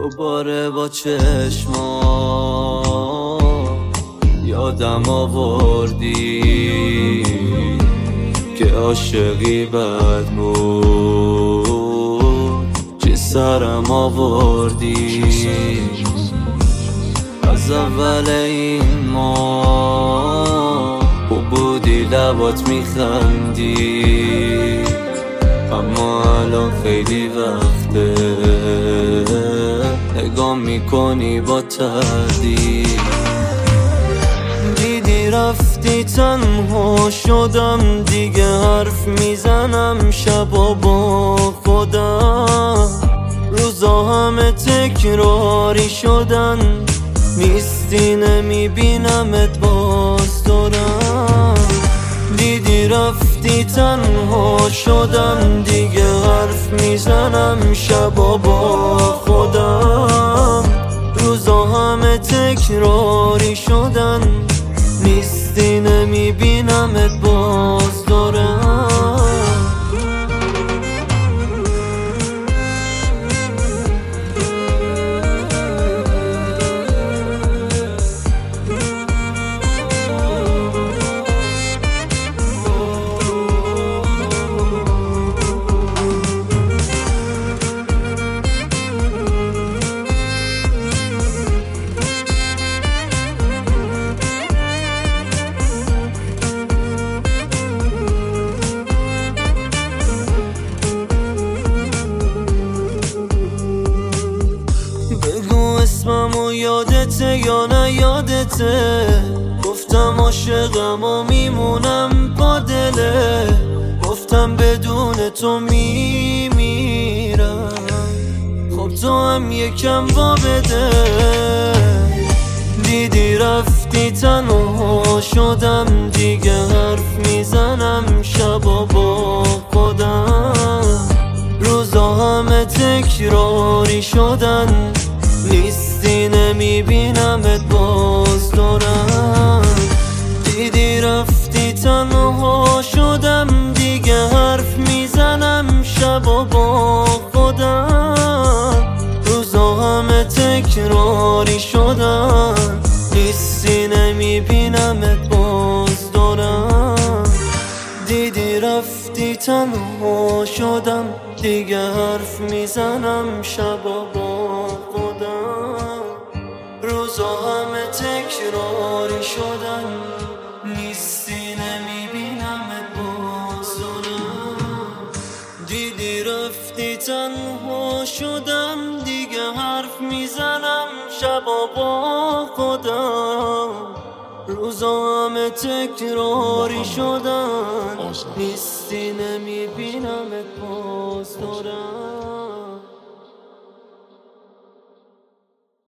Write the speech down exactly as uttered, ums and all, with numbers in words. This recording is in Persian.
دوباره با چشما یادم آوردی که عاشقی بد بود، چه سرم آوردی. از اول این ما خوب بودی، لبات میخندی، اما الان خیلی وقته نگاه میکنی با تردید. دیدی رفتی تنها شدم، دیگه حرف میزنم شبا با خودم، روزا همه تکراری شدن، نیستی نمیبینمت باز دارم. دیدی رفتی تنها شدم، دیگه حرف میزنم شبا با خودم، روزا همه تکراری شدن، نیستی نمیبینمت باز دارم. اسممو یادته یا نه یادته؟ گفتم عاشقم و میمونم با دله، گفتم بدون تو میمیرم، خب تو هم یکم با بده. دیدی رفتی تنها شدم، دیگه حرف میزنم شبا با خودم، روزا همه تکراری شدن، نیستی نمیبینمت باز دارم. دیدی رفتی تنها شدم، دیگه حرف میزنم شبا با خودم، روزا همه تکراری شدن، نیستی نمیبینمت باز دارم. دیدی رفتی تنها شدم، دیگه حرف میزنم شبا با خودم، روزا همه تکراری شدن، نیستی نمیبینمت باز دارم. دیدی رفتی تنها شدم، دیگه حرف میزنم شبا با خودم، روزا همه تکراری شدن، نیستی نمیبینمت باز دارم.